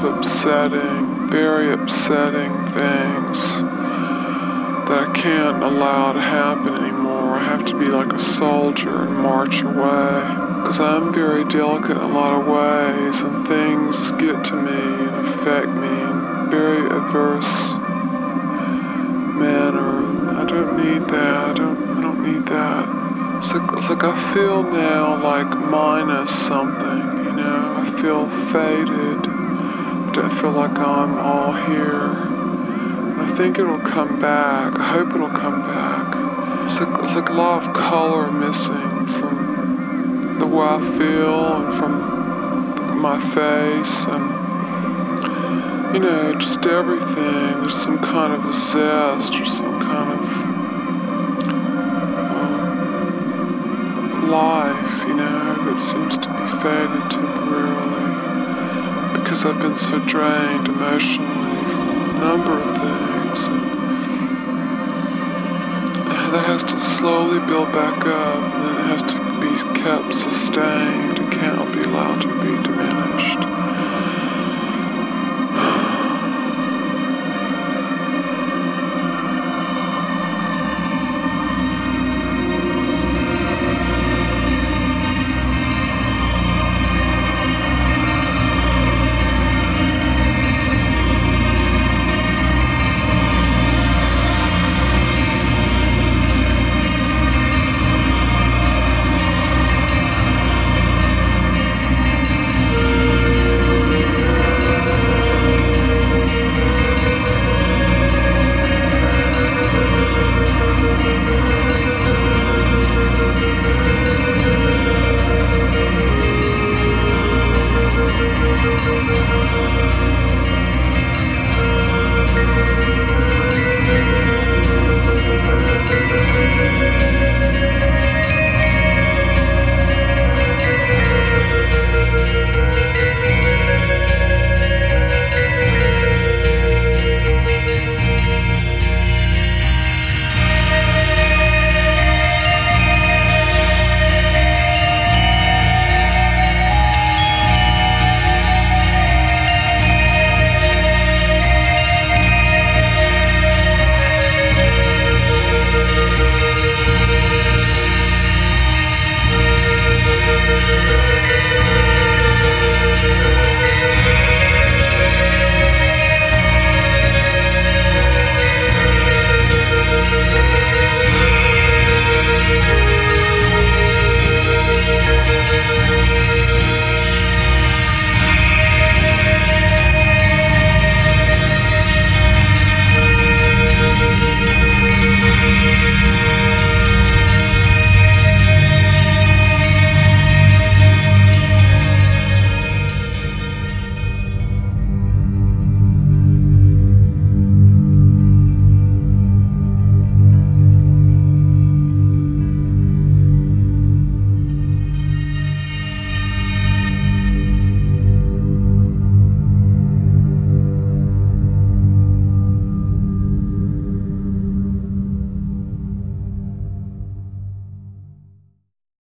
upsetting, very upsetting things that I can't allow to happen anymore. I have to be like a soldier and march away. Because I'm very delicate in a lot of ways, and things get to me and affect me in very adverse manner. And I don't need that. I don't need that. It's like I feel now like minus something, you know. I feel faded. I don't feel like I'm all here. And I think it'll come back. I hope it'll come back. It's like a lot of color missing from the way I feel and from my face and, you know, just everything. There's some kind of a zest or some kind of life, you know, that seems to be faded temporarily because I've been so drained emotionally from a number of things. And that has to slowly build back up, and then it has